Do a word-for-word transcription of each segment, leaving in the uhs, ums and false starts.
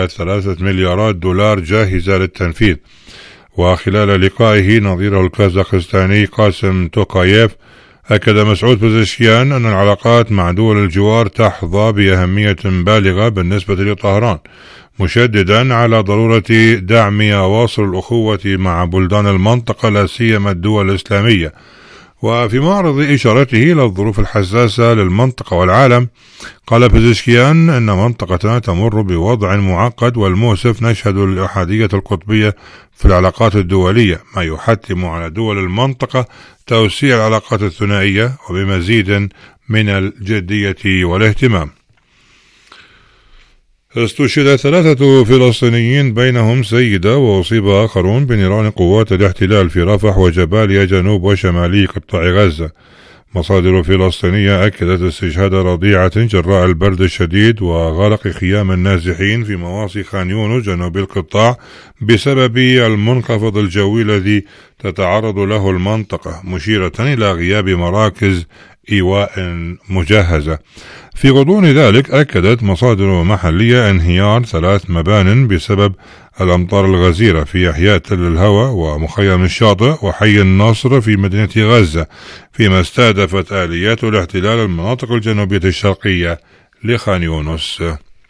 ثلاثة مليارات دولار جاهزة للتنفيذ. وخلال لقائه نظيره الكازاخستاني قاسم توكايف، أكد مسعود بزشكيان أن العلاقات مع دول الجوار تحظى بأهمية بالغة بالنسبة لطهران، مشددا على ضرورة دعم أواصر الأخوة مع بلدان المنطقة لا سيما الدول الإسلامية. وفي معرض إشارته إلى الظروف الحساسة للمنطقة والعالم، قال بزشكيان أن منطقتنا تمر بوضع معقد والمؤسف، نشهد الأحادية القطبية في العلاقات الدولية، ما يحتم على دول المنطقة توسيع العلاقات الثنائية وبمزيد من الجدية والاهتمام. استشهد ثلاثة فلسطينيين بينهم سيدة وأصيب آخرون بنيران قوات الاحتلال في رفح وجباليا جنوب وشمالي قطاع غزة. مصادر فلسطينية أكدت استشهاد رضيعة جراء البرد الشديد وغلق خيام النازحين في مواصي خان يونس جنوب القطاع بسبب المنخفض الجوي الذي تتعرض له المنطقة، مشيرة إلى غياب مراكز إيواء مجهزة. في غضون ذلك، أكدت مصادر محلية انهيار ثلاث مبان بسبب الأمطار الغزيرة في أحياء تل الهوى ومخيم الشاطئ وحي النصر في مدينة غزة، فيما استهدفت آليات الاحتلال المناطق الجنوبية الشرقية لخان يونس.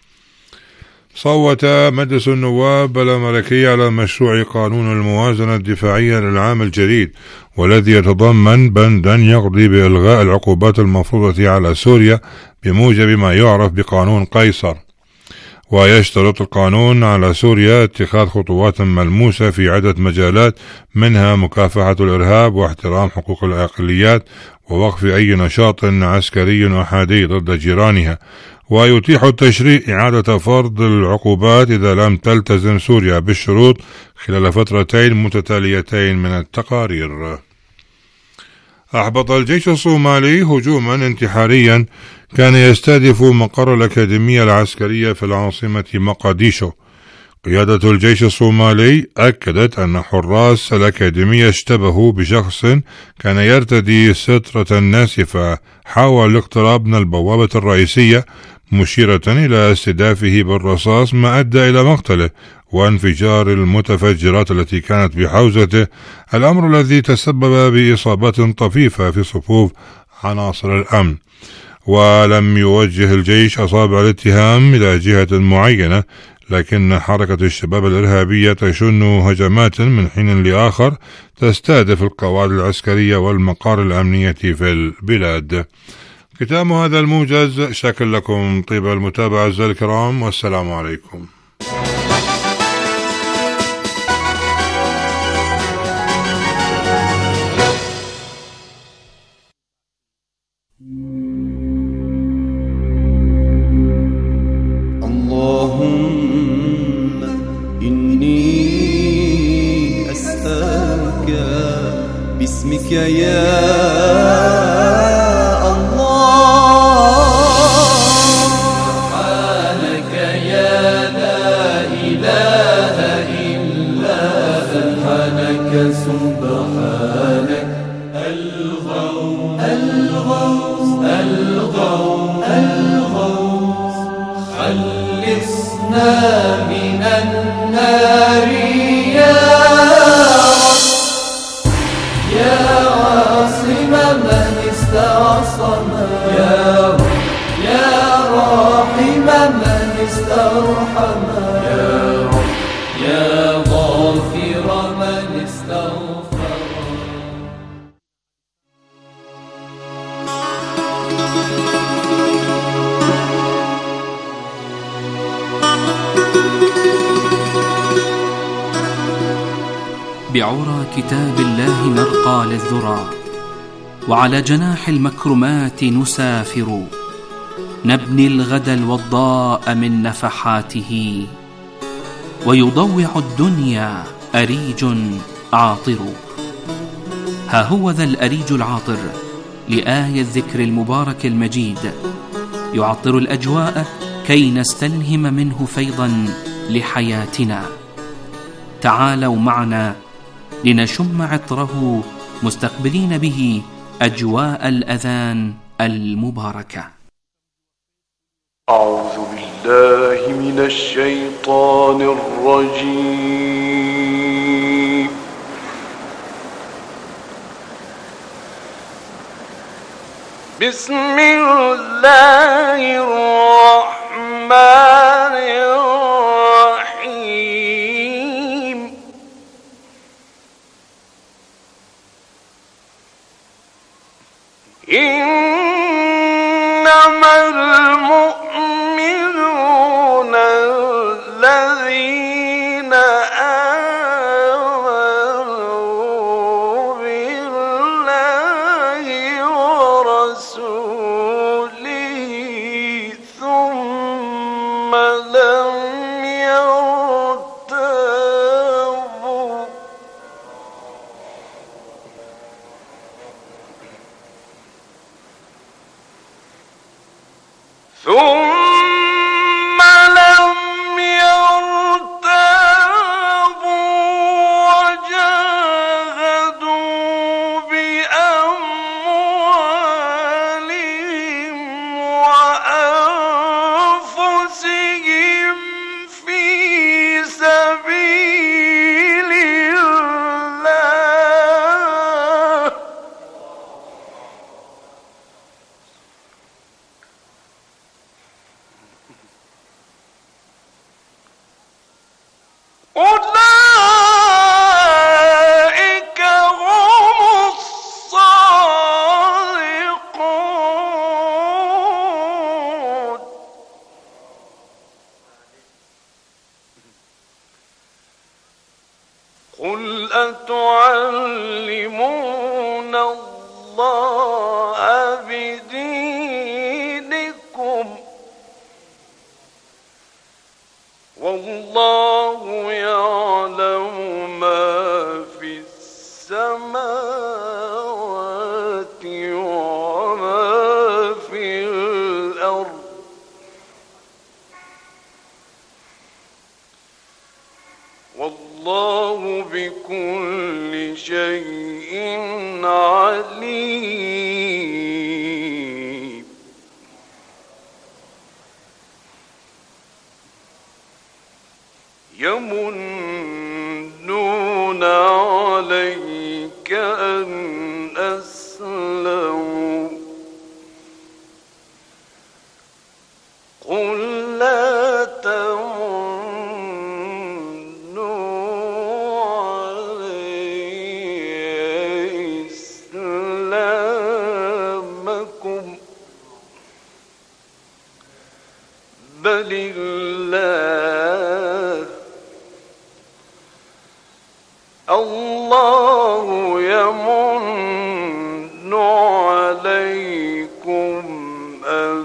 صوت مجلس النواب الأمريكي على مشروع قانون الموازنة الدفاعية للعام الجديد، والذي يتضمن بندا يقضي بإلغاء العقوبات المفروضة على سوريا بموجب ما يعرف بقانون قيصر. ويشترط القانون على سوريا اتخاذ خطوات ملموسة في عدة مجالات، منها مكافحة الإرهاب واحترام حقوق الأقليات ووقف أي نشاط عسكري أحادي ضد جيرانها. ويتيح التشريع إعادة فرض العقوبات إذا لم تلتزم سوريا بالشروط خلال فترتين متتاليتين من التقارير. أحبط الجيش الصومالي هجوما انتحاريا كان يستهدف مقر الأكاديمية العسكرية في العاصمة مقديشو. قيادة الجيش الصومالي أكدت أن حراس الأكاديمية اشتبهوا بشخص كان يرتدي سترة ناسفة حاول الاقتراب من البوابة الرئيسية، مشيرة إلى استهدافه بالرصاص ما أدى إلى مقتله وانفجار المتفجرات التي كانت بحوزته، الأمر الذي تسبب بإصابات طفيفة في صفوف عناصر الأمن. ولم يوجه الجيش أصابع الاتهام إلى جهة معينة، لكن حركة الشباب الإرهابية تشن هجمات من حين لآخر تستهدف القواعد العسكرية والمقار الأمنية في البلاد. ختام هذا الموجز، شكر لكم طيب المتابعة أعزائي الكرام، والسلام عليكم. اللهم إني أسألك باسمك يا سبحانك الغوث الغوث الغوث الغوث خلصنا من النار يا رب، يا عاصم من استعصم يا رب، يا راحم من استرحم يا رب، يا غافر من استغفر. بعرى كتاب الله نرقى للذرى، وعلى جناح المكرمات نسافر، نبني الغد الوضاء من نفحاته، ويضوع الدنيا أريج عاطر. ها هو ذا الأريج العاطر لآية الذكر المبارك المجيد، يعطر الأجواء كي نستلهم منه فيضا لحياتنا. تعالوا معنا لنشم عطره مستقبلين به أجواء الأذان المباركة. أعوذ بالله بالله من الشيطان الرجيم. بسم الله الرحمن الرحيم. إنما المؤمنون الذين آمنوا بالله ورسوله ثم لم يرتابوا ثم لم يرتابوا وجاهدوا بأموالهم وأنفسهم في سبيل الله أولئك هم الصادقون. قل أتعلمون الله بدينكم والله يعلم ما في السماوات وما في الأرض والله بكل شيء عليم. يمنون عليك أن أسلموا قل لا تمنوا علي إسلامكم بل الله الله يمن عليكم أن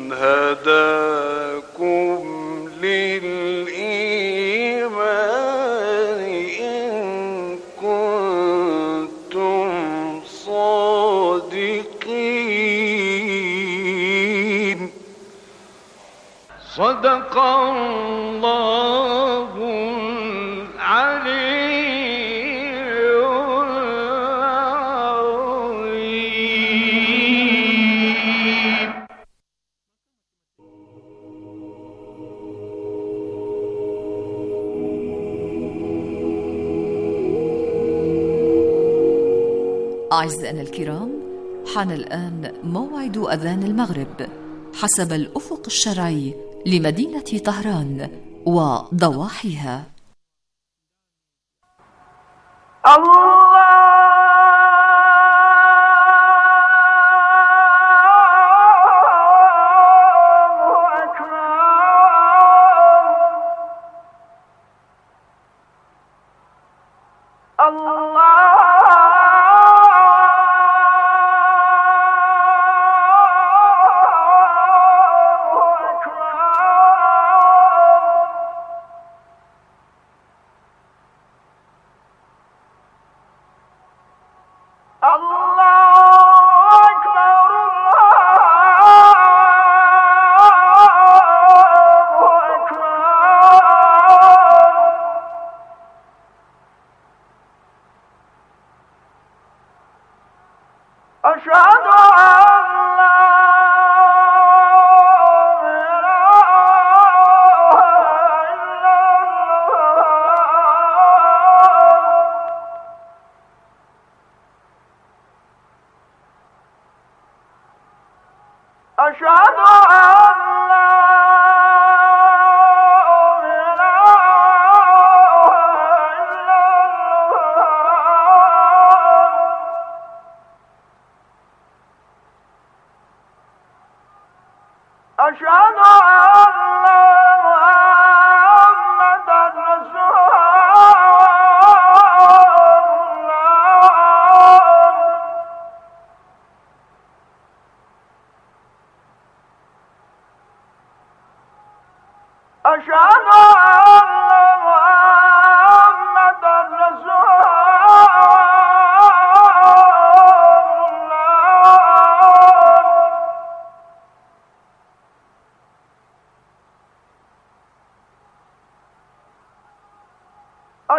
هداكم للإيمان إن كنتم صادقين. صدق الله العلي أعزائنا الكرام، حان الآن موعد أذان المغرب حسب الأفق الشرعي لمدينة طهران وضواحيها. الله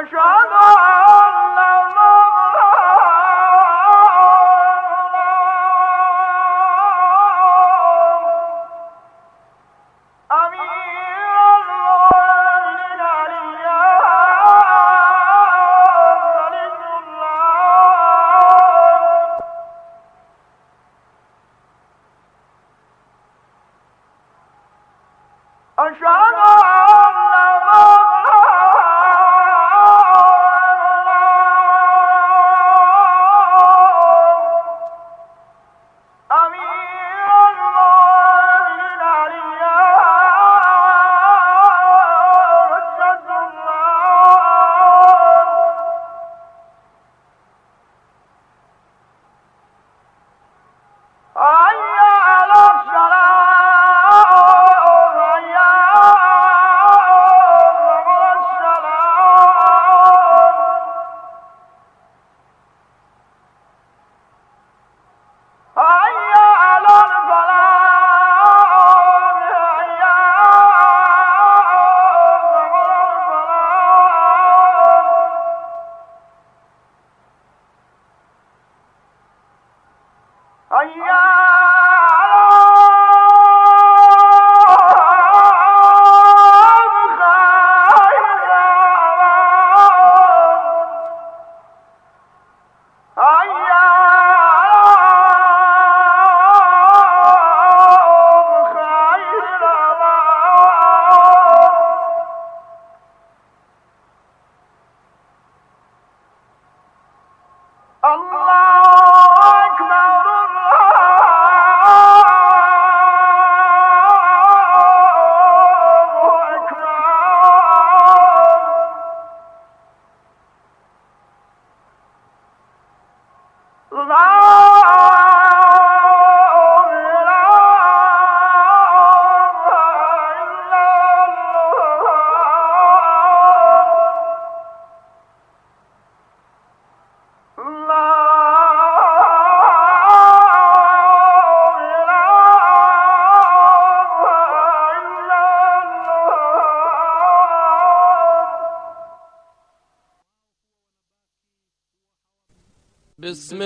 بسم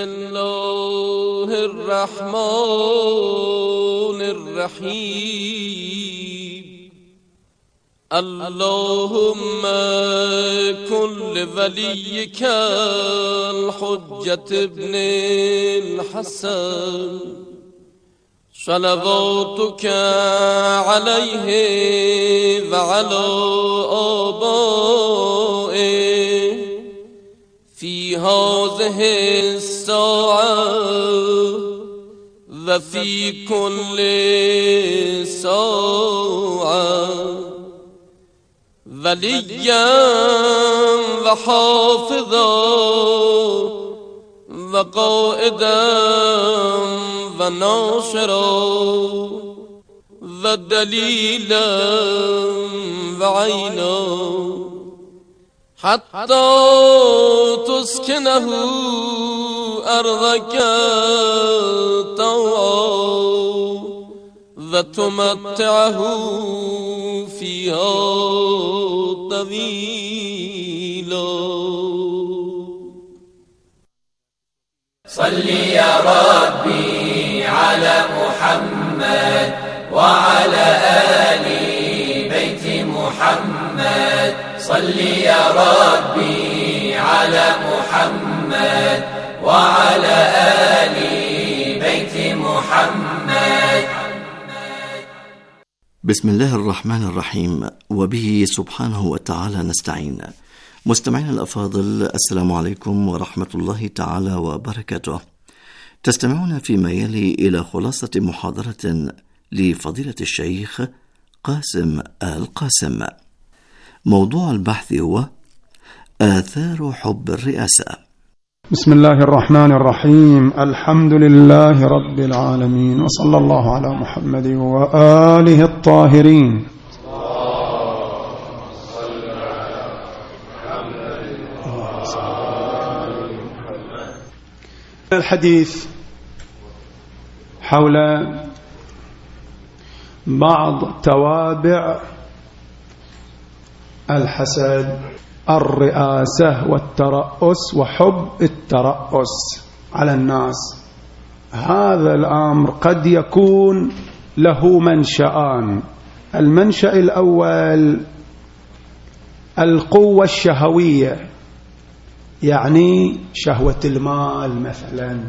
الله الرحمن الرحیم. اللهم كن لوليك الحجة ابن الحسن صلواتك عليه وعلى آبائه في هذه الساعة وفي كل ساعة وليا وحافظا وقائدا وناصرا ودليلا وعينا حتى تسكنه أرضك طوعا وتمتعه فيها طويلا. صل يا ربي على محمد وعلى آل بيت محمد. صل يا ربي على محمد وعلى آل بيت محمد. بسم الله الرحمن الرحيم، وبه سبحانه وتعالى نستعين. مستمعين الأفاضل، السلام عليكم ورحمة الله تعالى وبركاته. تستمعون فيما يلي إلى خلاصة محاضرة لفضيلة الشيخ قاسم آل قاسم. موضوع البحث هو آثار حب الرئاسة. بسم الله الرحمن الرحيم. الحمد لله رب العالمين، وصلى الله على محمد وآله الطاهرين. الحديث حول بعض توابع الحسد الرئاسة والترأس وحب الترأس على الناس. هذا الأمر قد يكون له منشأان. المنشأ الأول القوة الشهوية، يعني شهوة المال مثلا،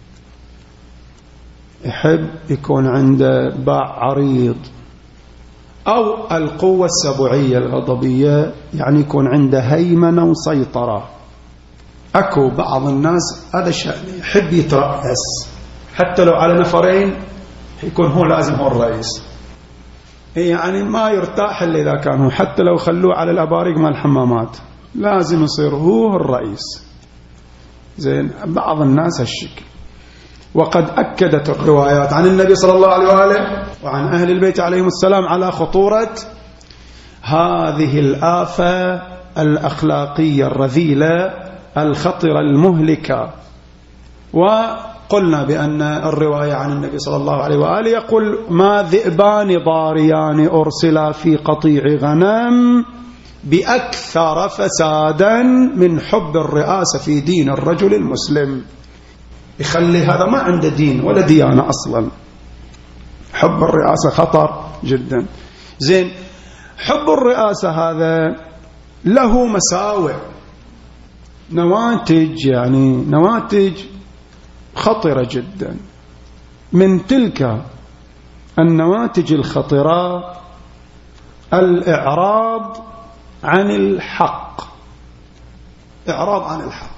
يحب يكون عنده باع عريض. أو القوة السبعية الغضبية، يعني يكون عنده هيمنة وسيطرة. أكو بعض الناس هذا الشأن، يحب يترأس حتى لو على نفرين يكون هو لازم هو الرئيس، يعني ما يرتاح إلا إذا كان هو، حتى لو خلوه على الأباريق مال الحمامات لازم يصير هو الرئيس. زين، بعض الناس هالشكل. وقد أكدت الروايات عن النبي صلى الله عليه وآله وعن أهل البيت عليهم السلام على خطورة هذه الآفة الأخلاقية الرذيلة الخطرة المهلكة. وقلنا بأن الرواية عن النبي صلى الله عليه وآله يقول: ما ذئبان ضاريان أرسلا في قطيع غنم بأكثر فسادا من حب الرئاسة في دين الرجل المسلم. يخلي هذا ما عنده دين ولا ديانة أصلا. حب الرئاسة خطر جدا. زين، حب الرئاسة هذا له مساوئ، نواتج، يعني نواتج خطرة جدا. من تلك النواتج الخطرة الإعراض عن الحق. إعراض عن الحق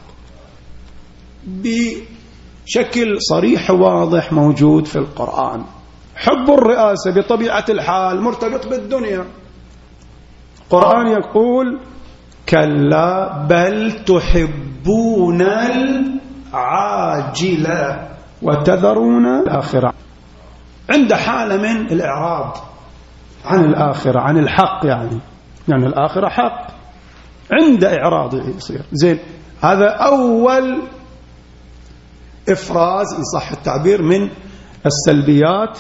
بشكل صريح واضح موجود في القرآن. حب الرئاسة بطبيعة الحال مرتبط بالدنيا. القرآن يقول: كلا بل تحبون العاجلة وتذرون الآخرة. عند حالة من الإعراض عن الآخرة، عن الحق، يعني يعني الآخرة حق، عند إعراض يصير. زين، هذا أول إفراز إن صح التعبير من السلبيات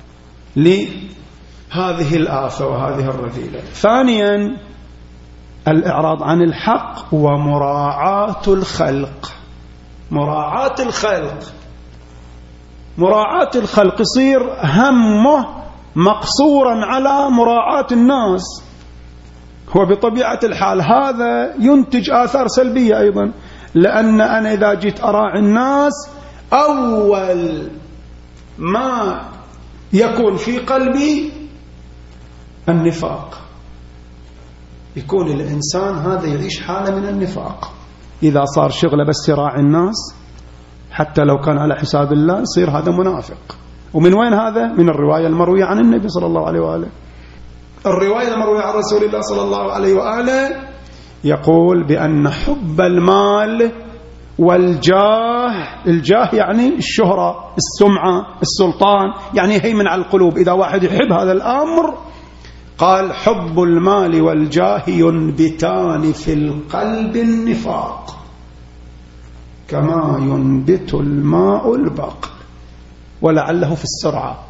لهذه الآفة وهذه الرذيلة. ثانيا الإعراض عن الحق ومراعاة الخلق. مراعاة الخلق مراعاة الخلق يصير همه مقصورا على مراعاة الناس. هو بطبيعة الحال هذا ينتج آثار سلبية أيضا، لأن أنا إذا جيت أراعي الناس أول ما يكون في قلبي النفاق. يكون الإنسان هذا يعيش حالة من النفاق إذا صار شغله بس يراعي الناس، حتى لو كان على حساب الله يصير هذا منافق. ومن وين هذا؟ من الرواية المروية عن النبي صلى الله عليه وآله. الرواية المروية عن رسول الله صلى الله عليه وآله يقول بأن حب المال والجاه، الجاه يعني الشهرة، السمعة، السلطان، يعني هيمن على القلوب. إذا واحد يحب هذا الأمر، قال: حب المال والجاه ينبتان في القلب النفاق كما ينبت الماء البقر، ولعله في السرعة.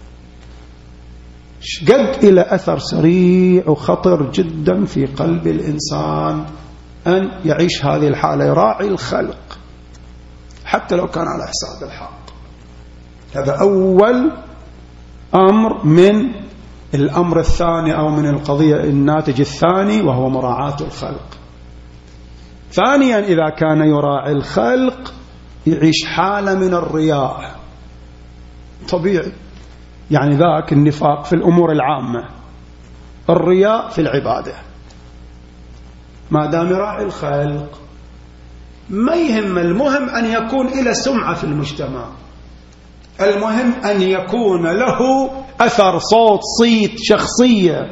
قد إلى أثر سريع وخطر جدا في قلب الإنسان أن يعيش هذه الحالة، يراعي الخلق حتى لو كان على حساب الحق. هذا أول أمر من الأمر الثاني أو من القضية الناتج الثاني، وهو مراعاة الخلق. ثانيا إذا كان يراعي الخلق يعيش حالة من الرياء طبيعي، يعني ذاك النفاق في الأمور العامة، الرياء في العبادة. ما دام يراعي الخلق ما يهم، المهم أن يكون إلى سمعة في المجتمع، المهم أن يكون له أثر، صوت، صيت، شخصية،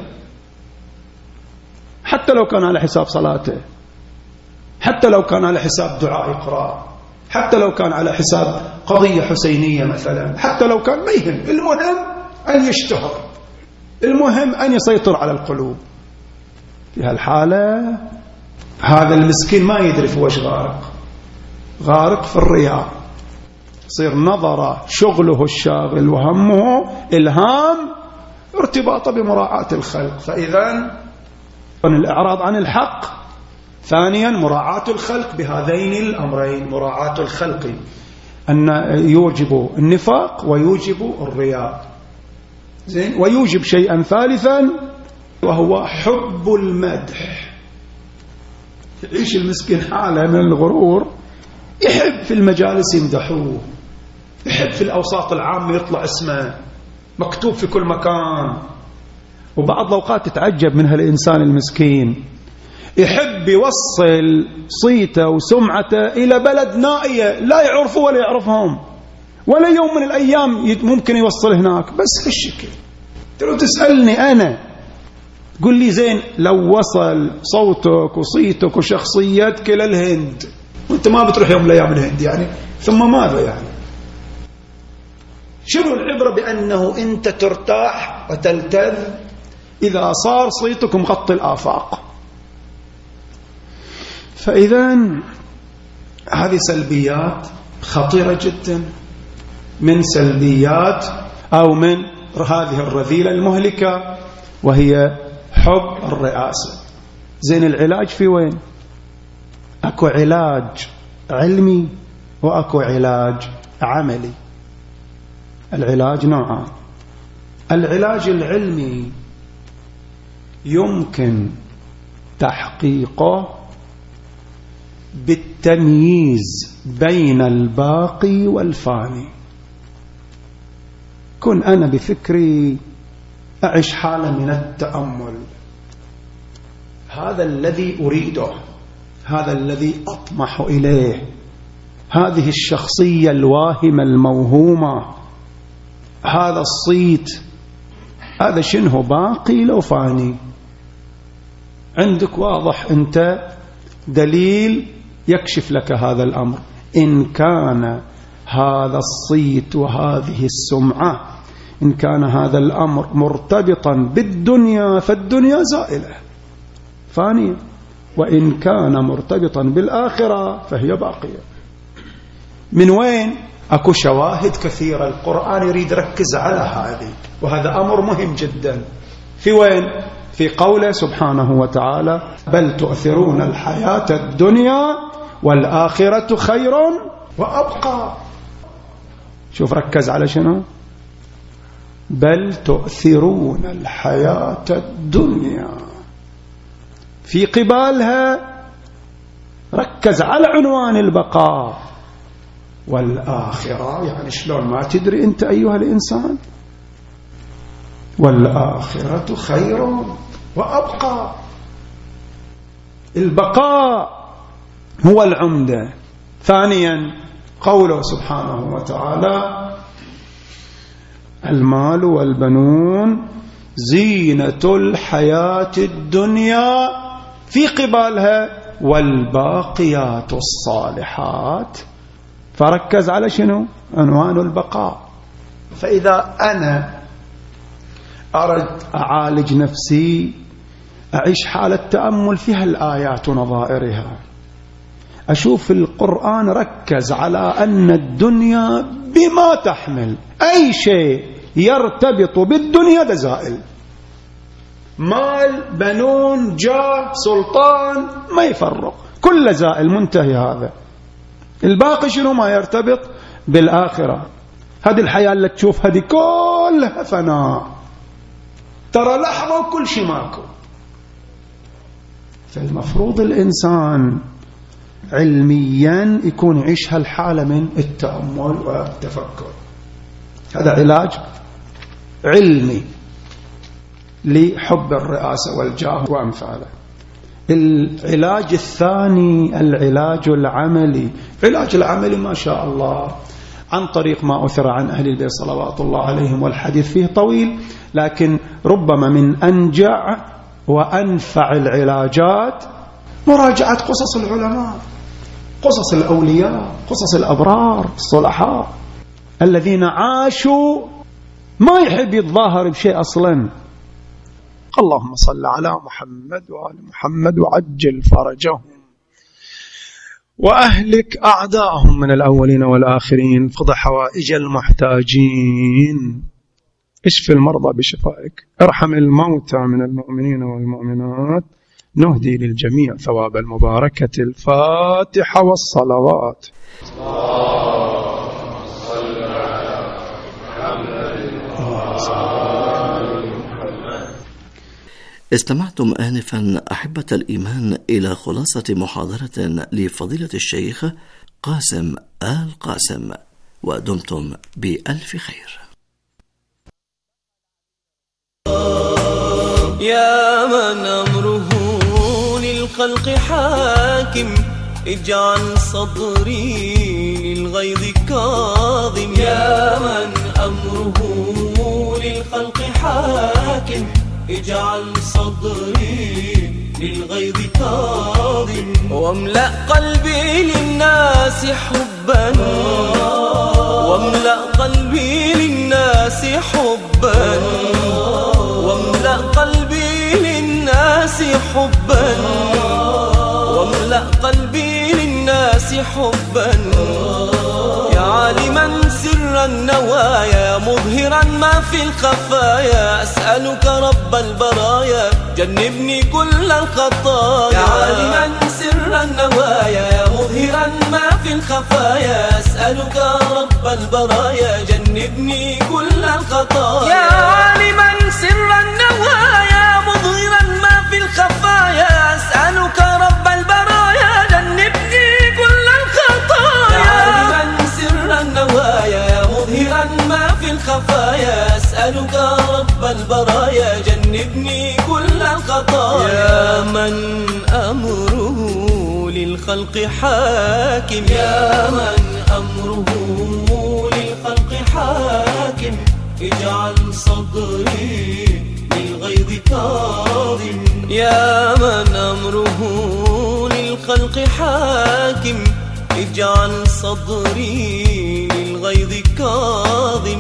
حتى لو كان على حساب صلاته، حتى لو كان على حساب دعاء إقراء، حتى لو كان على حساب قضية حسينية مثلا، حتى لو كان، ما يهم، المهم أن يشتهر، المهم أن يسيطر على القلوب. في هالحالة هذا المسكين ما يدري في وش غارق، غارق في الرياء، يصير نظره شغله الشاغل وهمه الهام ارتباطه بمراعاة الخلق. فإذا الإعراض عن الحق ثانيا مراعاة الخلق بهذين الأمرين، مراعاة الخلق أن يوجب النفاق ويوجب الرياء، زين، ويوجب شيئا ثالثا وهو حب المدح. يعيش المسكين حالة من الغرور، يحب في المجالس يمدحوه، يحب في الأوساط العامة يطلع اسمه مكتوب في كل مكان، وبعض الأوقات تتعجب من هالإنسان المسكين، يحب يوصل صيته وسمعته إلى بلد نائية لا يعرفه ولا يعرفهم، ولا يوم من الأيام ممكن يوصل هناك، بس هالشكل. لو تسألني أنا قل لي زين لو وصل صوتك وصيتك وشخصيتك إلى الهند وانت ما بتروح يوم من الأيام الهند، يعني ثم ماذا يعني؟ شنو العبرة بأنه أنت ترتاح وتلتذ إذا صار صيتك مغطي الآفاق؟ فإذا هذه سلبيات خطيرة جدا من سلبيات أو من هذه الرذيلة المهلكة، وهي حب الرئاسة. زين، العلاج في وين؟ أكو علاج علمي وأكو علاج عملي. العلاج نوعان. العلاج العلمي يمكن تحقيقه بالتمييز بين الباقي والفاني. كن أنا بفكري أعيش حالة من التأمل، هذا الذي أريده، هذا الذي أطمح إليه، هذه الشخصية الواهمة الموهومة، هذا الصيت، هذا شنه باقي لو فاني؟ عندك واضح أنت دليل يكشف لك هذا الأمر. إن كان هذا الصيت وهذه السمعة، إن كان هذا الأمر مرتبطا بالدنيا فالدنيا زائلة فانية، وإن كان مرتبطا بالآخرة فهي باقية. من وين؟ أكو شواهد كثيرة، القرآن يريد ركز على هذه، وهذا أمر مهم جدا. في وين؟ في قوله سبحانه وتعالى: بل تؤثرون الحياة الدنيا والآخرة خير وأبقى. شوف ركز على شنو؟ بل تؤثرون الحياة الدنيا، في قبالها ركز على عنوان البقاء، والآخرة يعني شلون ما تدري أنت أيها الإنسان، والآخرة خير وأبقى. البقاء هو العمدة. ثانيا قوله سبحانه وتعالى: المال والبنون زينة الحياة الدنيا، في قبالها والباقيات الصالحات. فركز على شنو؟ عنوان البقاء. فإذا أنا أرد أعالج نفسي، أعيش حالة تأمل فيها الآيات ونظائرها، أشوف القرآن ركز على أن الدنيا بما تحمل، أي شيء يرتبط بالدنيا ده زائل، مال، بنون، جاه، سلطان، ما يفرق، كل زائل منتهي. هذا الباقي شنو؟ ما يرتبط بالآخرة. هذه الحياة اللي تشوف هذه كلها فناء، ترى لحظة وكل شيء ماكو. فالمفروض الإنسان علميا يكون يعيش هالحالة من التأمل والتفكر. هذا علاج علمي لحب الرئاسة والجاه وأمثاله. العلاج الثاني العلاج العملي. العلاج العملي ما شاء الله عن طريق ما أثر عن أهل البيت صلوات الله عليهم، والحديث فيه طويل، لكن ربما من أنجع وأنفع العلاجات مراجعة قصص العلماء، قصص الأولياء، قصص الأبرار الصلحاء الذين عاشوا، ما يحب يتظاهر بشيء أصلا. اللهم صل على محمد وآل محمد وعجل فرجهم وأهلك أعداءهم من الأولين والآخرين، اقض حوائج المحتاجين، اشف المرضى بشفائك، ارحم الموتى من المؤمنين والمؤمنات نهدي للجميع ثواب المباركة. الفاتحة والصلوات. استمعتم آنفا أحبة الإيمان إلى خلاصة محاضرة لفضيلة الشيخ قاسم آل قاسم، ودمتم بألف خير. يا من أمره للخلق حاكم، اجعل صدري للغيظ كاظم. يا من أمره للخلق حاكم، اجعل صدري للغيظ كاظم. واملأ قلبي للناس حبا، واملأ قلبي للناس حبا، واملأ قلبي للناس حبا، واملأ قلبي للناس حبا. يا عالما سر النوايا، مظهرا ما في الخفايا، أسألك رب البرايا جنبني كل الخطايا. يا عالما سر النوايا، مظهرا ما في الخفايا، أسألك رب البرايا جنبني كل الخطايا. يا عالما سر النوايا، مظهرا ما في الخفايا، أسألك رب البرايا جنبني كل الخطايا. يا عالما سر النوايا، مظهرا ما في الخفايا، أسألك رب البرايا جنبني كل الخطايا. يا من أمره للخلق حاكم، يا من أمره للخلق حاكم، اجعل صدري للغيظ كاظم. يا من أمره للخلق حاكم، اجعل صدري للغيظ كاظم.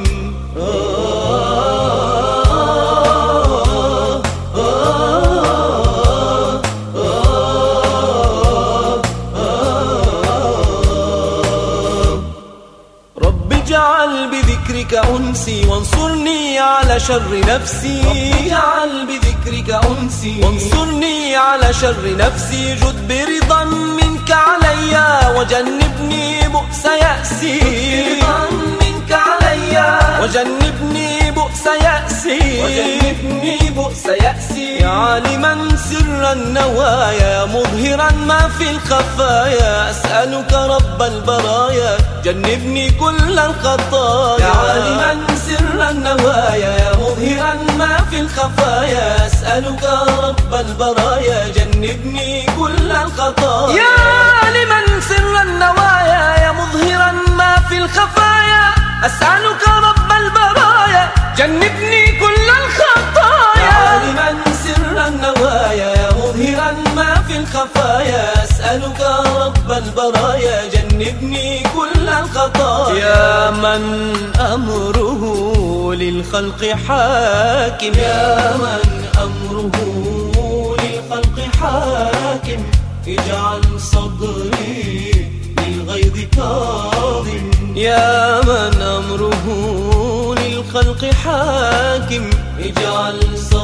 رب اجعل بذكرك أنسي، وانصرني على شر نفسي. رب اجعل بذكرك أنسي، وانصرني على شر نفسي. جد برضا منك علي، وجنبني بؤس يأسي. برضا منك علي، وجنبني بؤس يأسي. وجنبني بؤس يأسي. يا عالما سر النوايا، مظهرا ما في الخفايا، أسألك رب البرايا جنبني كل الخطايا. يا عالما سر النوايا، مظهرا ما في الخفايا، أسألك رب البرايا جنبني كل الخطايا. يا عالما سر النوايا، يا مظهرا ما في الخفايا، أسألك رب البرايا جنبني كل الخطايا. يا عالما سر النوايا، يا مظهرا ما في الخفايا، أسألك رب البرايا جنبني كل الخطايا. يا من أمره للخلق حاكم، يا من أمره للخلق حاكم، اجعل صدري للغيظ كاظم. يا من أمره للخلق حاكم، اجعل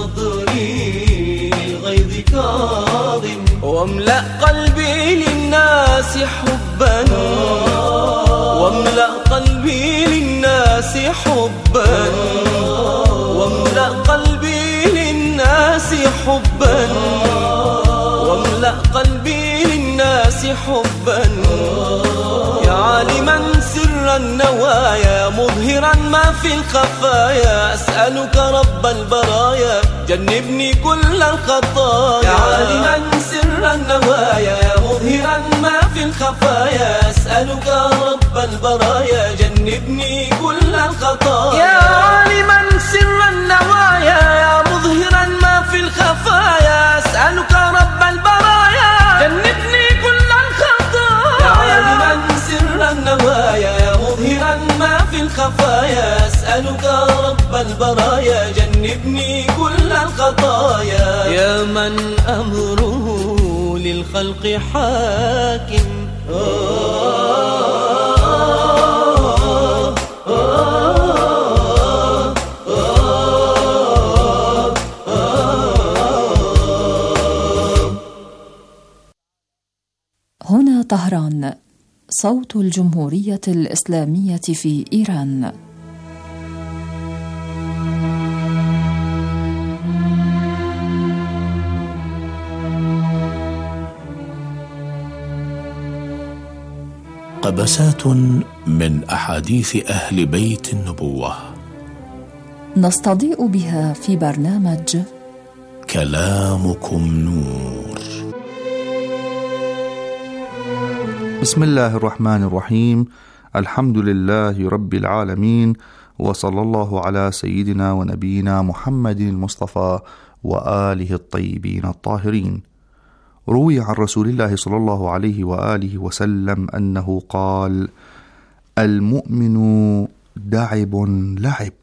صدري للغيظ كاظم. واملأ قلبي للناس حبا، واملأ قلبي للناس حبا، واملأ قلبي للناس حبا، واملأ قلبي للناس حبا. يا عالما سر النوايا، مظهرا ما في الخفايا، أسألك رب البرايا جنبني كل الخطايا. يا عالما سر النوايا، مظهرا ما في الخفايا، أسألك رب البرايا جنبني كل الخطايا. يا عالما سر النوايا، يا مظهرا ما في الخفايا، أسألك رب البرايا جنبني كل الخطايا. يا عالما سر النوايا، يا مظهرا ما في الخفايا، أسألك رب البرايا جنبني كل الخطايا. يا من أمره للخلق حاكم. هنا طهران، صوت الجمهورية الإسلامية في إيران. قبسات من أحاديث أهل بيت النبوة نستضيء بها في برنامج كلامكم نور. بسم الله الرحمن الرحيم. الحمد لله رب العالمين، وصلى الله على سيدنا ونبينا محمد المصطفى وآله الطيبين الطاهرين. روي عن رسول الله صلى الله عليه وآله وسلم أنه قال: المؤمن دعب لعب،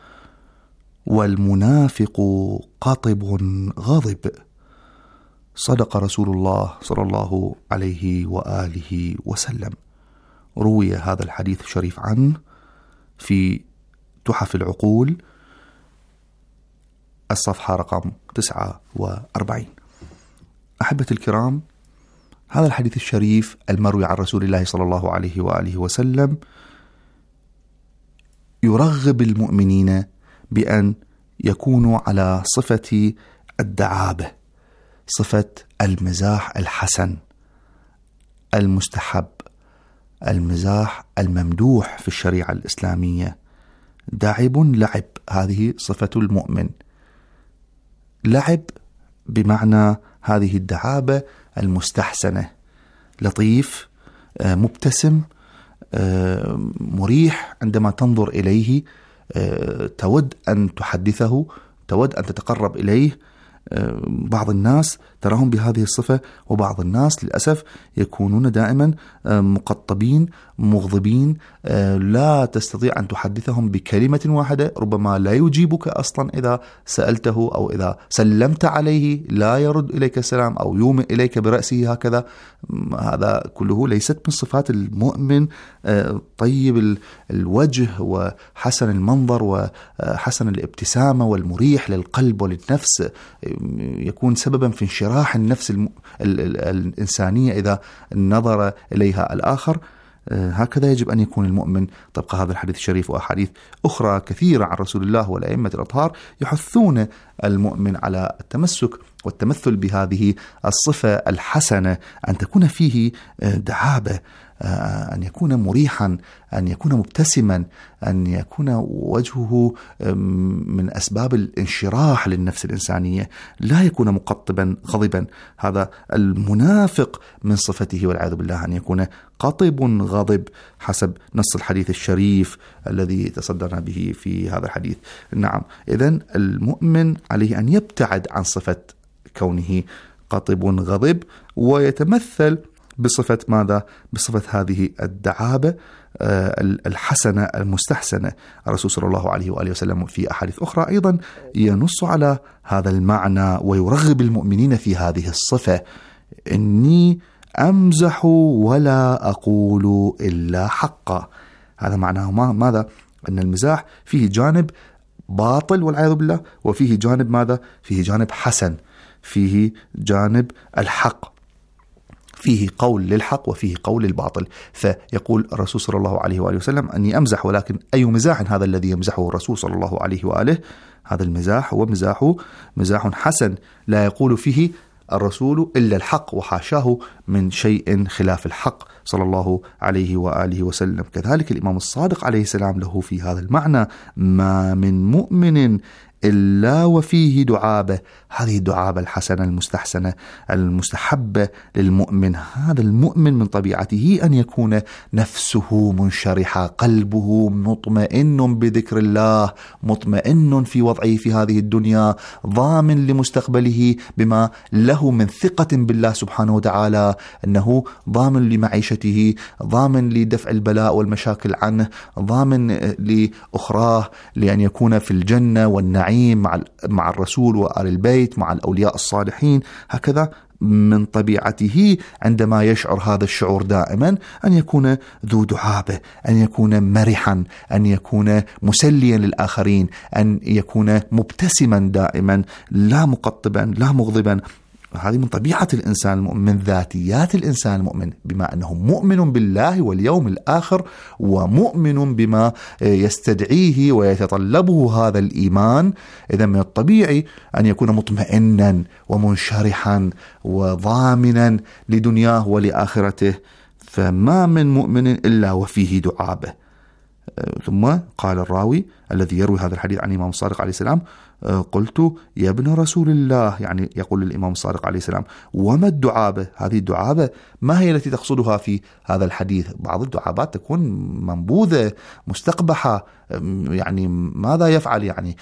والمنافق قطب غضب. صدق رسول الله صلى الله عليه وآله وسلم. روي هذا الحديث الشريف عنه في تحف العقول الصفحة رقم تسعة وأربعين. أحبتي الكرام، هذا الحديث الشريف المروي عن رسول الله صلى الله عليه وآله وسلم يرغب المؤمنين بأن يكونوا على صفة الدعابة، صفة المزاح الحسن المستحب، المزاح الممدوح في الشريعة الإسلامية. دعب لعب، هذه صفة المؤمن. لعب بمعنى هذه الدعابة المستحسنة، لطيف، مبتسم، مريح عندما تنظر إليه، تود أن تحدثه، تود أن تتقرب إليه. بعض الناس تراهم بهذه الصفة، وبعض الناس للأسف يكونون دائما مقطبين مغضبين، لا تستطيع أن تحدثهم بكلمة واحدة، ربما لا يجيبك أصلا إذا سألته، أو إذا سلمت عليه لا يرد إليك السلام أو يومئ إليك برأسه هكذا. هذا كله ليست من صفات المؤمن. طيب الوجه وحسن المنظر وحسن الابتسامة والمريح للقلب وللنفس يكون سببا في انشراح النفس الم... ال... ال... الإنسانية إذا نظر إليها الآخر. هكذا يجب أن يكون المؤمن طبق هذا الحديث الشريف وأحاديث أخرى كثيرة عن رسول الله والأئمة الأطهار يحثون المؤمن على التمسك والتمثل بهذه الصفة الحسنة، أن تكون فيه دعابة، أن يكون مريحا، أن يكون مبتسما، أن يكون وجهه من أسباب الانشراح للنفس الإنسانية، لا يكون مقطبا غضبا. هذا المنافق من صفته والعياذ بالله، أن يكون قطب غضب حسب نص الحديث الشريف الذي تصدرنا به في هذا الحديث. نعم، إذن المؤمن عليه أن يبتعد عن صفة كونه قطب غضب، ويتمثل بصفة ماذا؟ بصفة هذه الدعابة الحسنة المستحسنة. الرسول صلى الله عليه وآله وسلم في أحاديث أخرى أيضا ينص على هذا المعنى ويرغب المؤمنين في هذه الصفة: إني أمزح ولا أقول إلا حقا. هذا معناه ماذا؟ أن المزاح فيه جانب باطل والعياذ بالله، وفيه جانب ماذا؟ فيه جانب حسن، فيه جانب الحق، فيه قول للحق وفيه قول للباطل. فيقول الرسول صلى الله عليه وآله وسلم: أني أمزح، ولكن أي مزاح هذا الذي يمزحه الرسول صلى الله عليه وآله؟ هذا المزاح هو مزاح مزاح حسن، لا يقول فيه الرسول إلا الحق، وحاشاه من شيء خلاف الحق صلى الله عليه وآله وسلم. كذلك الإمام الصادق عليه السلام له في هذا المعنى: ما من مؤمن إلا وفيه دعابة. هذه الدعابة الحسنة المستحسنة المستحبة للمؤمن. هذا المؤمن من طبيعته أن يكون نفسه منشرحة، قلبه مطمئن بذكر الله، مطمئن في وضعه في هذه الدنيا، ضامن لمستقبله بما له من ثقة بالله سبحانه وتعالى، أنه ضامن لمعيشته، ضامن لدفع البلاء والمشاكل عنه، ضامن لأخراه لأن يكون في الجنة والنعيم مع مع الرسول وآل البيت مع الأولياء الصالحين. هكذا من طبيعته عندما يشعر هذا الشعور دائما أن يكون ذو دعابة، أن يكون مرحا، أن يكون مسليا للآخرين، أن يكون مبتسما دائما، لا مقطبا لا مغضبا. هذه من طبيعة الإنسان المؤمن، من ذاتيات الإنسان المؤمن، بما أنه مؤمن بالله واليوم الآخر ومؤمن بما يستدعيه ويتطلبه هذا الإيمان. إذا من الطبيعي أن يكون مطمئنا ومنشرحا وضامنا لدنياه ولآخرته، فما من مؤمن إلا وفيه دعابة. ثم قال الراوي الذي يروي هذا الحديث عن الإمام الصادق عليه السلام: قلت يا ابن رسول الله، يعني يقول للإمام الصادق عليه السلام: وما الدعابة؟ هذه الدعابة ما هي التي تقصدها في هذا الحديث؟ بعض الدعابات تكون منبوذة مستقبحة، يعني ماذا يفعل؟ يعني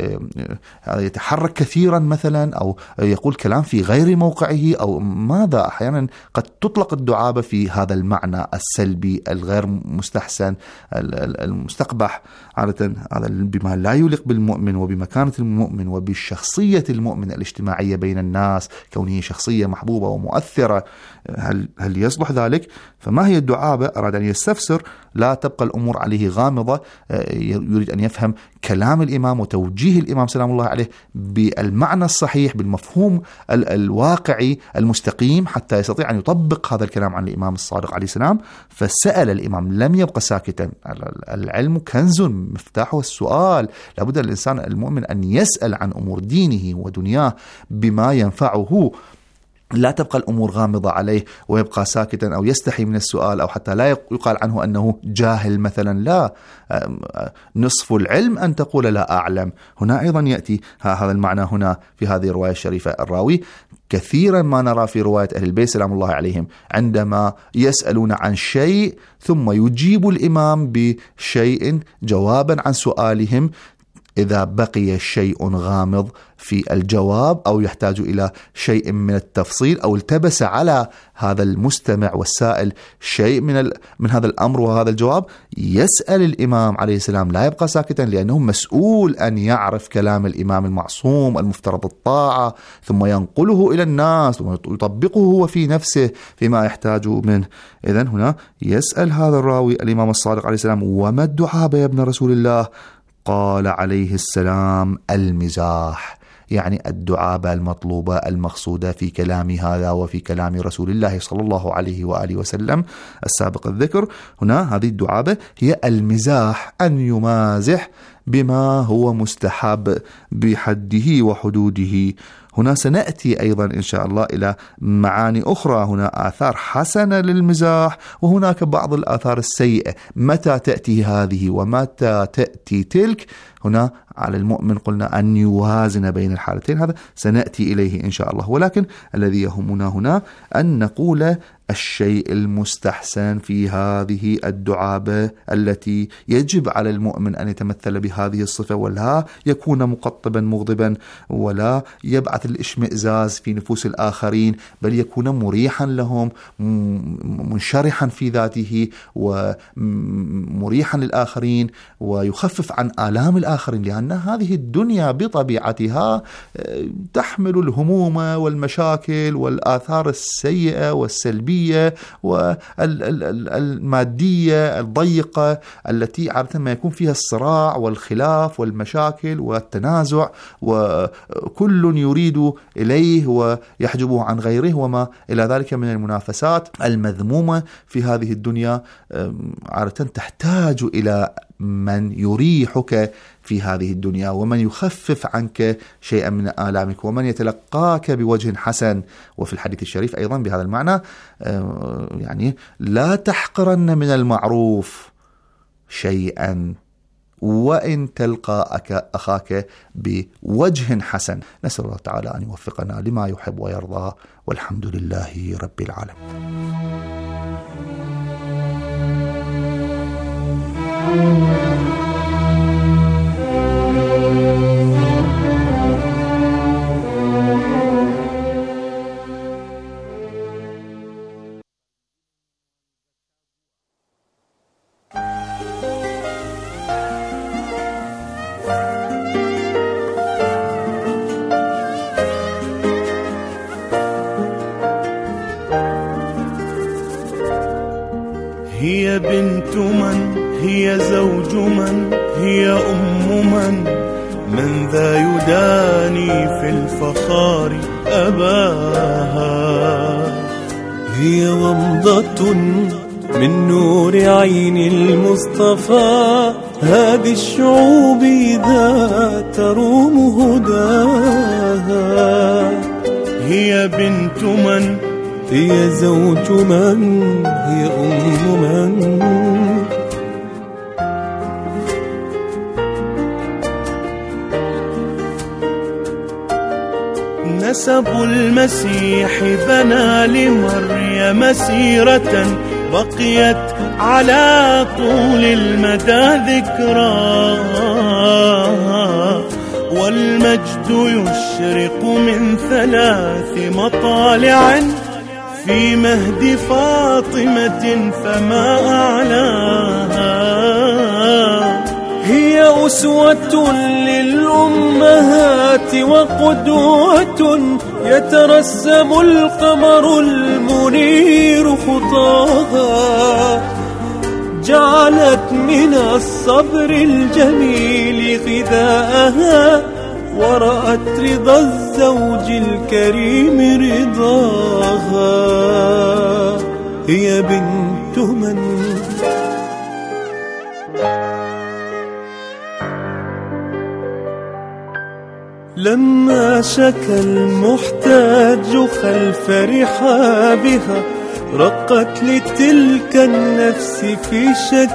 يتحرك كثيرا مثلا، أو يقول كلام في غير موقعه، أو ماذا؟ أحيانا قد تطلق الدعابة في هذا المعنى السلبي الغير مستحسن المستقبح عادة، هذا بما لا يليق بالمؤمن وبمكانة المؤمن وبالشخصية المؤمن الاجتماعية بين الناس، كونه شخصية محبوبة ومؤثرة. هل هل يصلح ذلك؟ فما هي الدعابة؟ أراد أن يستفسر، لا تبقى الأمور عليه غامضة، يريد أن يفهم كلام الإمام وتوجيه الإمام سلام الله عليه بالمعنى الصحيح، بالمفهوم الواقعي المستقيم، حتى يستطيع أن يطبق هذا الكلام عن الإمام الصادق عليه السلام. فسأل الإمام، لم يبقى ساكتا. العلم كنز مفتاحه السؤال، لابد الإنسان المؤمن أن يسأل عن أمور دينه ودنياه بما ينفعه، لا تبقى الأمور غامضة عليه ويبقى ساكتا أو يستحي من السؤال، أو حتى لا يقال عنه أنه جاهل مثلا. لا، نصف العلم أن تقول لا أعلم. هنا أيضا يأتي هذا المعنى هنا في هذه الرواية الشريفة. الراوي كثيرا ما نرى في رواية أهل البيت سلام الله عليهم عندما يسألون عن شيء ثم يجيب الإمام بشيء جوابا عن سؤالهم، إذا بقي شيء غامض في الجواب أو يحتاج إلى شيء من التفصيل، أو التبس على هذا المستمع والسائل شيء من من هذا الأمر وهذا الجواب، يسأل الإمام عليه السلام، لا يبقى ساكتا، لأنه مسؤول أن يعرف كلام الإمام المعصوم المفترض الطاعة، ثم ينقله إلى الناس ويطبقه هو في نفسه فيما يحتاج منه. إذن هنا يسأل هذا الراوي الإمام الصادق عليه السلام: وما الدعابة يا ابن رسول الله؟ قال عليه السلام: المزاح، يعني الدعابة المطلوبة المقصودة في كلام هذا وفي كلام رسول الله صلى الله عليه وآله وسلم السابق الذكر. هنا هذه الدعابة هي المزاح، أن يمازح بما هو مستحب بحده وحدوده. هنا سنأتي أيضا إن شاء الله إلى معاني أخرى، هنا آثار حسنة للمزاح، وهناك بعض الآثار السيئة. متى تأتي هذه ومتى تأتي تلك؟ هنا على المؤمن قلنا أن يوازن بين الحالتين، هذا سنأتي إليه إن شاء الله. ولكن الذي يهمنا هنا أن نقول الشيء المستحسن في هذه الدعابة التي يجب على المؤمن أن يتمثل بهذه الصفة، ولا يكون مقطبا مغضبا، ولا يبعث الاشمئزاز في نفوس الآخرين، بل يكون مريحا لهم، منشرحا في ذاته ومريحا للآخرين، ويخفف عن آلام الآخرين، لأن هذه الدنيا بطبيعتها تحمل الهموم والمشاكل والآثار السيئة والسلبية والمادية الضيقة التي عادة ما يكون فيها الصراع والخلاف والمشاكل والتنازع، وكل يريد إليه ويحجبه عن غيره، وما إلى ذلك من المنافسات المذمومة في هذه الدنيا. عادة تحتاج إلى من يريحك في هذه الدنيا، ومن يخفف عنك شيئا من آلامك، ومن يتلقاك بوجه حسن. وفي الحديث الشريف أيضا بهذا المعنى، يعني لا تحقرن من المعروف شيئا وإن تلقى أخاك بوجه حسن. نسأل الله تعالى أن يوفقنا لما يحب ويرضى، والحمد لله رب العالمين. هي بنت من؟ هي زوج من؟ هي أم من؟ من ذا يداني في الفخار أباها. هي ومضة من نور عين المصطفى، هذه الشعوب إذا تروم هداها. هي بنت من؟ هي زوج من؟ هي أم من؟ نسب المسيح بنى لمريم مسيرة بقيت على طول المدى ذكراها، والمجد يشرق من ثلاث مطالع في مهد فاطمة فما أعلاها. هي أسوة للأمهات وقدوة، يترسم القمر المنير خطاها. جعلت من الصبر الجميل غذاءها، ورأت رضا الزوج الكريم رضاها. هي بنت من؟ لما شكى المحتاج خلف رحابها، رقت لتلك النفس في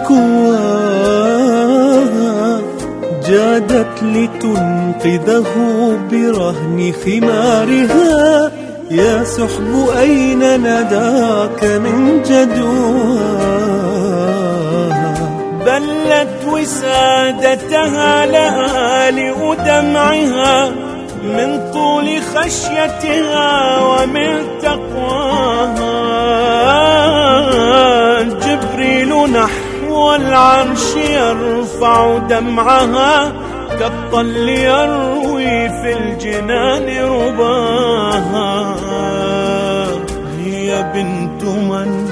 شكواها. جادت لتنقذه برهن خمارها، يا سحب أين نداك من جدواها. بلت وسادتها لها لأدمعها، من طول خشيتها ومن تقواها. جبريل نحو العرش يرفع دمعها، كالطل يروي في الجنان رباها. هي بنت من؟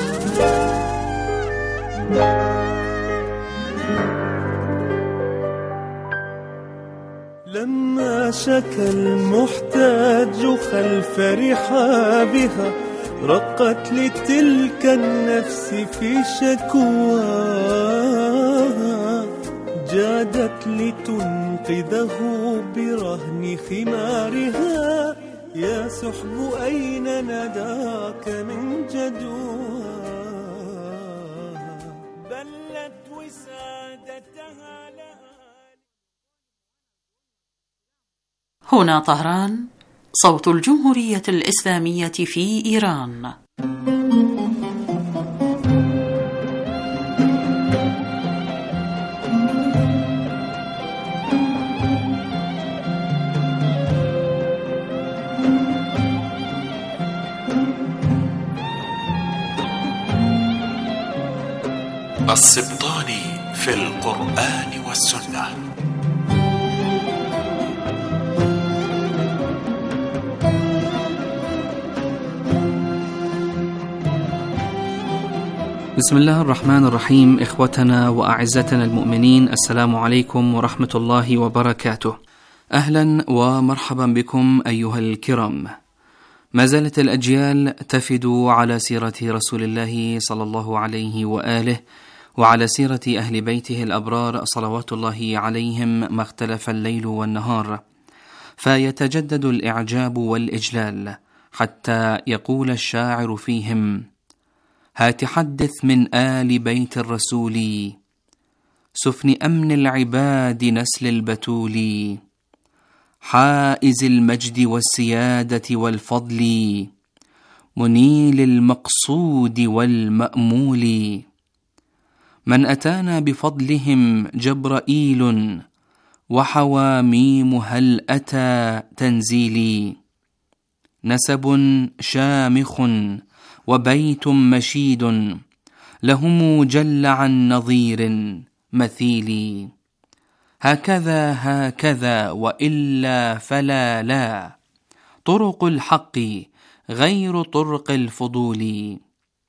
لما شكى المحتاج خلف رحابها، رقت لتلك النفس في شكواها. جادت لتنقذه برهن خمارها، يا سحب أين نداك من جدواها. بلت وسادتها لها. هنا طهران، صوت الجمهورية الإسلامية في إيران. السبطاني في القرآن والسنة. بسم الله الرحمن الرحيم. إخوتنا وأعزتنا المؤمنين، السلام عليكم ورحمة الله وبركاته. أهلا ومرحبا بكم أيها الكرام. ما زالت الأجيال تفد على سيرة رسول الله صلى الله عليه وآله وعلى سيرة أهل بيته الأبرار صلوات الله عليهم ما اختلف الليل والنهار، فيتجدد الإعجاب والإجلال حتى يقول الشاعر فيهم: هات حدث من آل بيت الرسول، سفن أمن العباد نسل البتول، حائز المجد والسيادة والفضل، منيل المقصود والمأمول. من أتانا بفضلهم جبرائيل، وحواميم هل أتى تنزيلي. نسب شامخ وبيت مشيد، لهم جل عن نظير مثيل. هكذا هكذا وإلا فلا لا، طرق الحق غير طرق الفضول.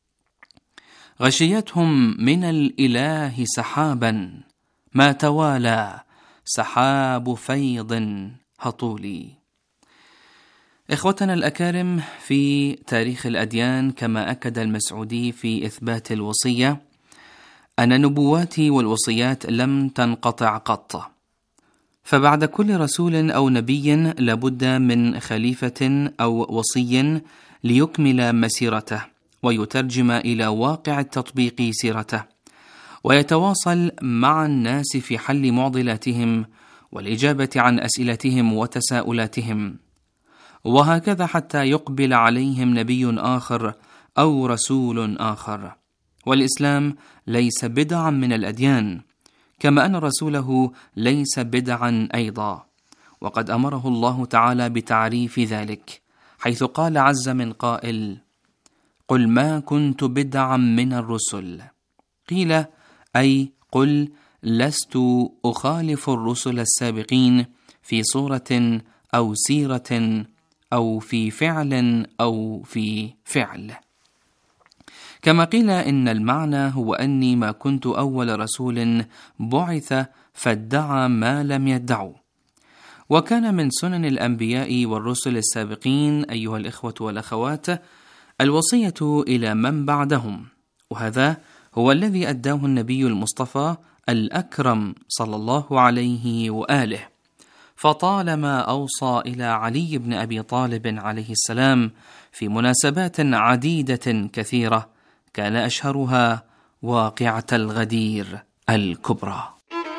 غشيتهم من الإله سحابا، ما توالى سحاب فيض هطول. إخوتنا الأكارم، في تاريخ الأديان كما أكد المسعودي في إثبات الوصية أن النبوات والوصيات لم تنقطع قط، فبعد كل رسول أو نبي لابد من خليفة أو وصي ليكمل مسيرته ويترجم إلى واقع التطبيق سيرته، ويتواصل مع الناس في حل معضلاتهم والإجابة عن أسئلتهم وتساؤلاتهم، وهكذا حتى يقبل عليهم نبي آخر أو رسول آخر. والإسلام ليس بدعا من الأديان، كما أن رسوله ليس بدعا أيضا، وقد أمره الله تعالى بتعريف ذلك، حيث قال عز من قائل: قل ما كنت بدعا من الرسل. قيل أي قل لست أخالف الرسل السابقين في صورة أو سيرة أو في فعل أو في فعل. كما قيل إن المعنى هو أني ما كنت أول رسول بعث فادعى ما لم يدعوا. وكان من سنن الأنبياء والرسل السابقين أيها الإخوة والأخوات الوصية إلى من بعدهم، وهذا هو الذي أداه النبي المصطفى الأكرم صلى الله عليه وآله، فطالما أوصى إلى علي بن أبي طالب عليه السلام في مناسبات عديدة كثيرة، كان أشهرها واقعة الغدير الكبرى.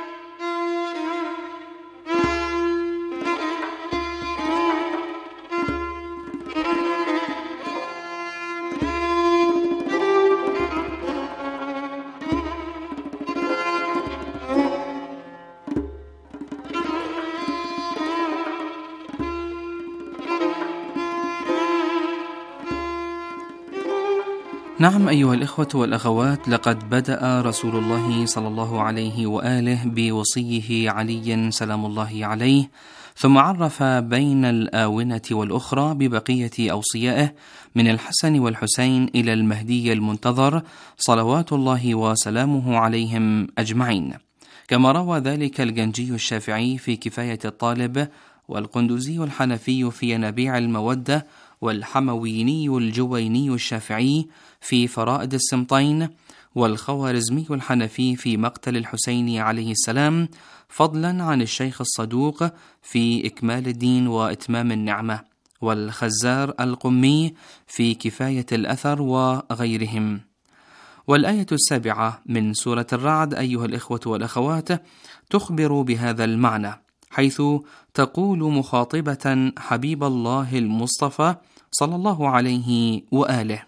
نعم أيها الإخوة والأخوات، لقد بدأ رسول الله صلى الله عليه وآله بوصيه علي سلام الله عليه، ثم عرف بين الآونة والأخرى ببقية أوصيائه من الحسن والحسين إلى المهدي المنتظر صلوات الله وسلامه عليهم أجمعين، كما روى ذلك الجنجي الشافعي في كفاية الطالب، والقندوزي الحنفي في ينابيع المودة، والحمويني الجويني الشافعي في فرائد السمطين، والخوارزمي الحنفي في مقتل الحسين عليه السلام، فضلا عن الشيخ الصدوق في إكمال الدين وإتمام النعمة، والخزار القمي في كفاية الأثر وغيرهم. والآية السابعة من سورة الرعد أيها الإخوة والأخوات تخبر بهذا المعنى، حيث تقول مخاطبة حبيب الله المصطفى صلى الله عليه وآله: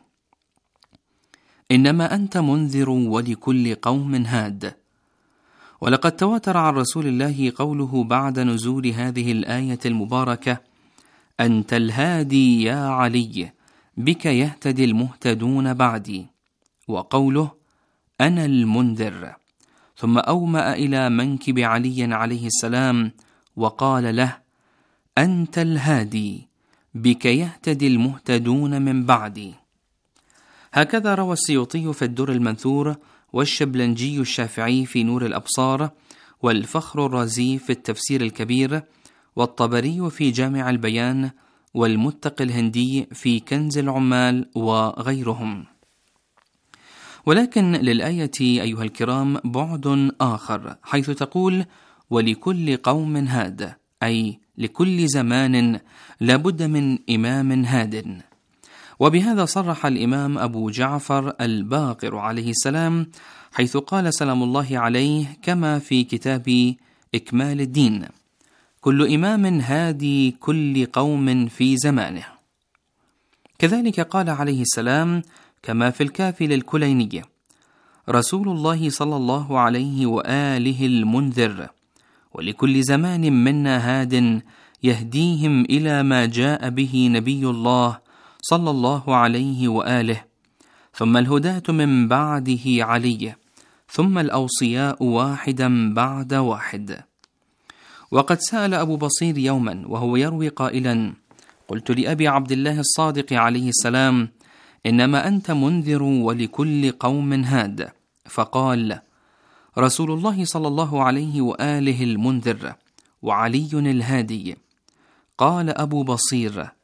إنما أنت منذر ولكل قوم هاد. ولقد تواتر عن رسول الله قوله بعد نزول هذه الآية المباركة: أنت الهادي يا علي، بك يهتدي المهتدون بعدي، وقوله أنا المنذر، ثم أومأ إلى منكب علي عليه السلام وقال له: أنت الهادي، بك يهتدي المهتدون من بعدي. هكذا روى السيوطي في الدر المنثور، والشبلنجي الشافعي في نور الأبصار، والفخر الرازي في التفسير الكبير، والطبري في جامع البيان، والمتقي الهندي في كنز العمال وغيرهم. ولكن للآية أيها الكرام بعد آخر، حيث تقول ولكل قوم هاد، أي لكل زمان لابد من إمام هاد. وبهذا صرح الإمام أبو جعفر الباقر عليه السلام، حيث قال سلام الله عليه كما في كتاب إكمال الدين: كل إمام هادي كل قوم في زمانه. كذلك قال عليه السلام كما في الكافي للكليني: رسول الله صلى الله عليه وآله المنذر، ولكل زمان منا هاد يهديهم إلى ما جاء به نبي الله صلى الله عليه وآله، ثم الهداة من بعده علي، ثم الأوصياء واحدا بعد واحد. وقد سأل أبو بصير يوما وهو يروي قائلا: قلت لأبي عبد الله الصادق عليه السلام: إنما أنت منذر ولكل قوم هاد. فقال: رسول الله صلى الله عليه وآله المنذر، وعلي الهادي. قال أبو بصير: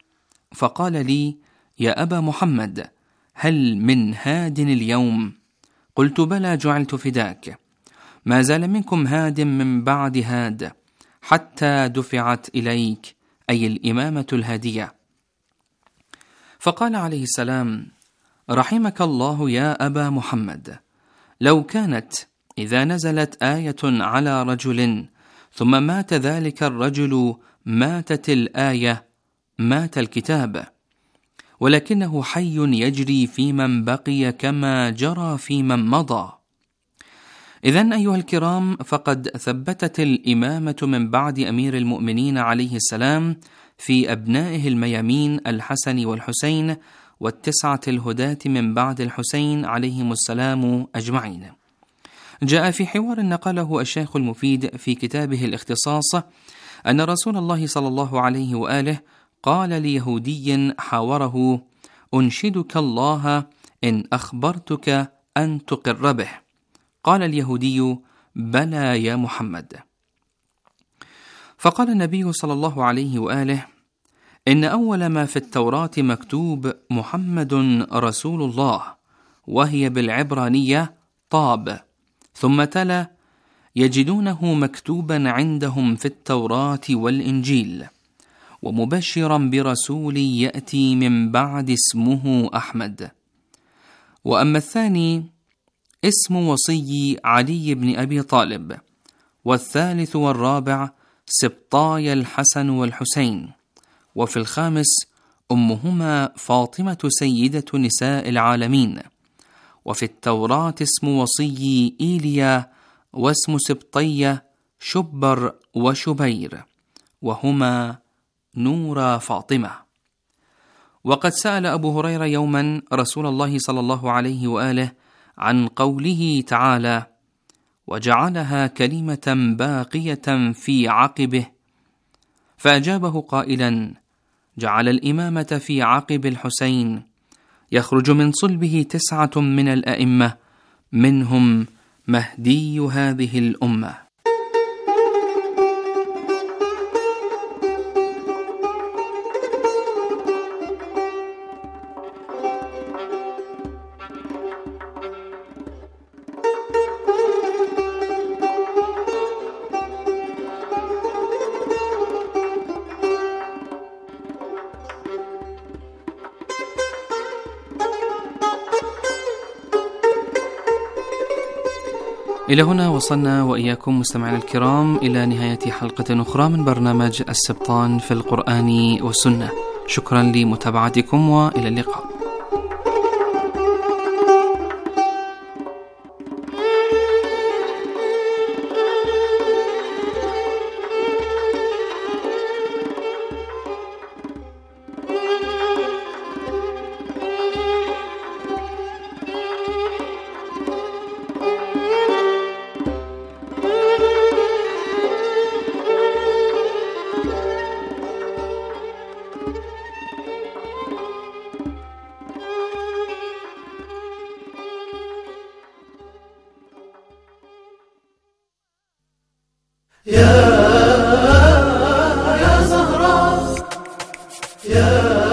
فقال لي: يا أبا محمد، هل من هاد اليوم؟ قلت: بلى، جعلت فداك. ما زال منكم هاد من بعد هاد حتى دفعت إليك، أي الإمامة الهادية. فقال عليه السلام: رحمك الله يا أبا محمد، لو كانت إذا نزلت آية على رجل ثم مات ذلك الرجل ماتت الآية مات الكتاب، ولكنه حي يجري في من بقي كما جرى في من مضى. إذن أيها الكرام، فقد ثبتت الإمامة من بعد أمير المؤمنين عليه السلام في أبنائه الميامين الحسن والحسين والتسعة الهداة من بعد الحسين عليهم السلام أجمعين. جاء في حوار نقله الشيخ المفيد في كتابه الاختصاص أن رسول الله صلى الله عليه وآله قال ليهودي حاوره: أنشدك الله إن أخبرتك أن تقر به. قال اليهودي: بلى يا محمد. فقال النبي صلى الله عليه وآله: إن أول ما في التوراة مكتوب محمد رسول الله، وهي بالعبرانية طاب، ثم تلا: يجدونه مكتوبا عندهم في التوراة والإنجيل، ومبشرا برسول يأتي من بعد اسمه أحمد. وأما الثاني اسم وصي علي بن أبي طالب، والثالث والرابع سبطاي الحسن والحسين، وفي الخامس أمهما فاطمة سيدة نساء العالمين. وفي التوراة اسم وصي إيليا، واسم سبطية شبر وشبير، وهما نور فاطمة. وقد سأل أبو هريرة يوما رسول الله صلى الله عليه وآله عن قوله تعالى: وجعلها كلمة باقية في عقبه، فأجابه قائلا: جعل الإمامة في عقب الحسين، يخرج من صلبه تسعة من الأئمة، منهم مهدي هذه الأمة. إلى هنا وصلنا وإياكم مستمعينا الكرام إلى نهاية حلقة أخرى من برنامج السبطان في القرآن والسنة. شكرا لمتابعتكم وإلى اللقاء. يا يا زهراء، يا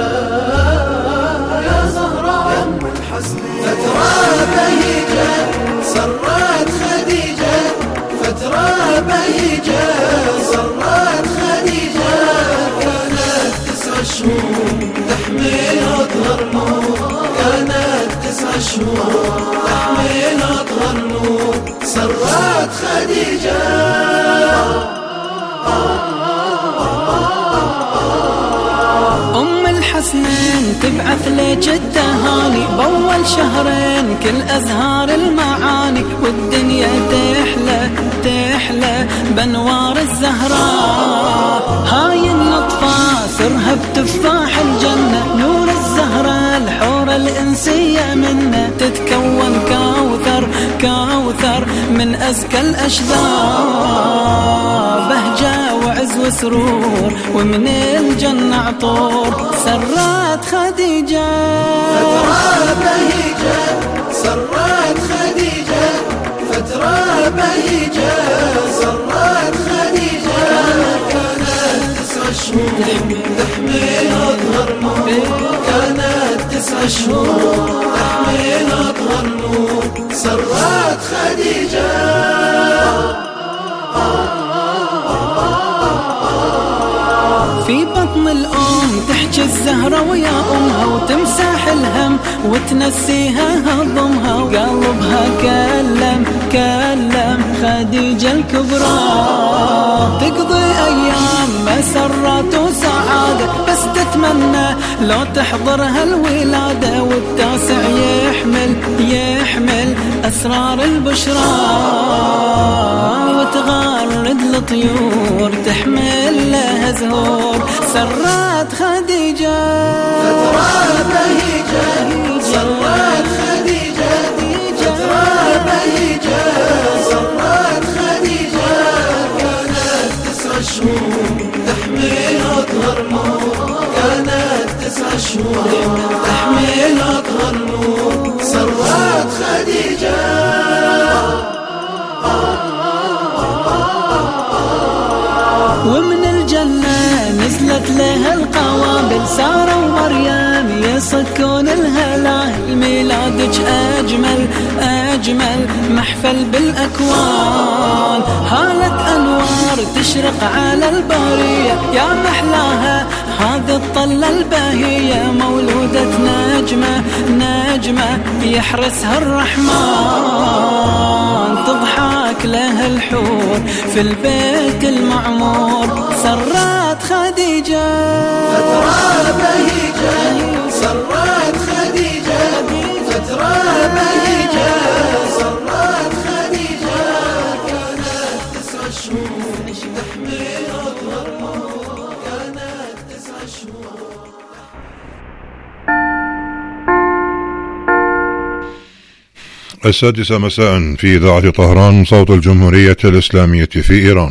يا زهراء يا أم الحسن، فترة بهيجة سرت خديجة، فترة بهيجة سرت خديجة، كانت تسع شهور تحمل أطهر نور، كانت تسع شهور تحمل أطهر نور، سرت خديجة. أم الحسنين تبعث لك التهاني بأول شهرين كل أزهار المعاني، والدنيا تحلى تحلى بأنوار الزهراء. هاي النطفة سرها بتفاح الجنة، نور الزهراء الحورة الإنسية منه، تتكون كوثر كوثر من أزكى الأشجار، بهجة وعز وسرور ومن الجنة عطور، سرت خديجة فترة بهيجة سرت خديجة، فترة بهيجة سرت خديجة، كانت تسع شهور تحمل أطهر نور كانت تسع شهور تحمل أطهر نور سرت خديجة. في بطن الأم تحكي الزهرة ويا أمها وتمسح الهم وتنسيها هضمها وقلبها كلم كلم خديجة الكبرى. تقضي أيام مسرات وسعادة بس تتمنى لو تحضرها الولادة والتاسع يحمل يحمل أسرار البشرى وتغرد الطيور تحمل لها زهور سرت خديجة. فترة بهيجة سرت خديجة فترة بهيجة سرت خديجة كانت تسع شهور تحمل أطهر نور كانت تسع شهور تحمل أطهر نور سرت خديجة. ومن الجنة نزلت لها القوابل سارة ومريم يصكون الهلا ميلادك أجمل أجمل محفل بالأكوان. هالة أنوار تشرق على البرية يا محلاها هذه الطلة البهية مولودة نجمة نجمة يحرسها الرحمن تضحك لها الحور في البيت المعمور سرت خديجة. فترة بهيجة سرت خديجة فترة بهيجة سرت خديجة كانت تسع شهور تحمل أطهر نور كانت تسع شهور. السادسة مساء في إذاعة طهران صوت الجمهورية الإسلامية في إيران.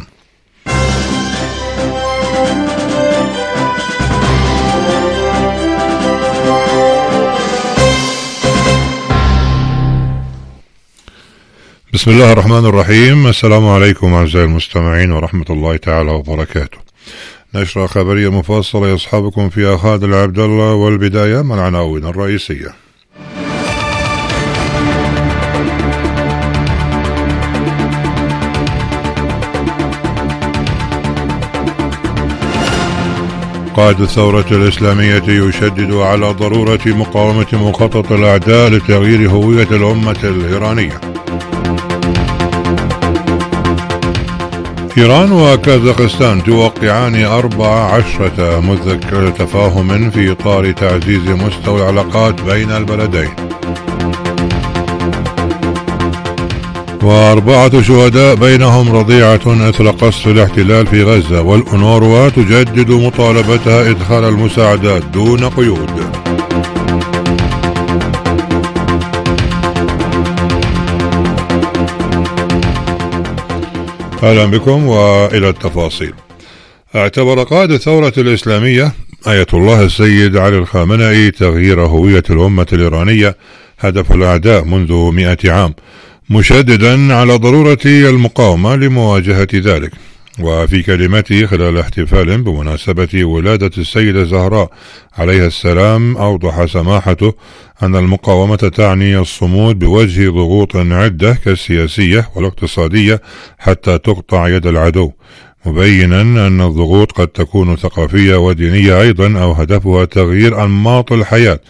بسم الله الرحمن الرحيم. السلام عليكم أعزائي المستمعين ورحمة الله تعالى وبركاته. نشرة خبرية مفصلة يصحبكم فيها خالد العبد الله والبداية من العناوين الرئيسية. قائد الثورة الإسلامية يشدد على ضرورة مقاومة مخطط الأعداء لتغيير هوية الأمة الإيرانية. إيران وكازاخستان توقعان أربع عشرة مذكرة تفاهم في إطار تعزيز مستوى العلاقات بين البلدين. وأربعة شهداء بينهم رضيعة أثر قصف الاحتلال في غزة، والأونروا تجدد مطالبتها إدخال المساعدات دون قيود. أهلا بكم وإلى التفاصيل. اعتبر قائد الثورة الإسلامية آية الله السيد علي الخامنئي تغيير هوية الأمة الإيرانية هدف الأعداء منذ مئة عام، مشددا على ضرورة المقاومة لمواجهة ذلك. وفي كلمته خلال احتفال بمناسبة ولادة السيدة زهراء عليها السلام أوضح سماحته أن المقاومة تعني الصمود بوجه ضغوط عدة كالسياسية والاقتصادية حتى تقطع يد العدو، مبينا أن الضغوط قد تكون ثقافية ودينية أيضا أو هدفها تغيير أنماط الحياة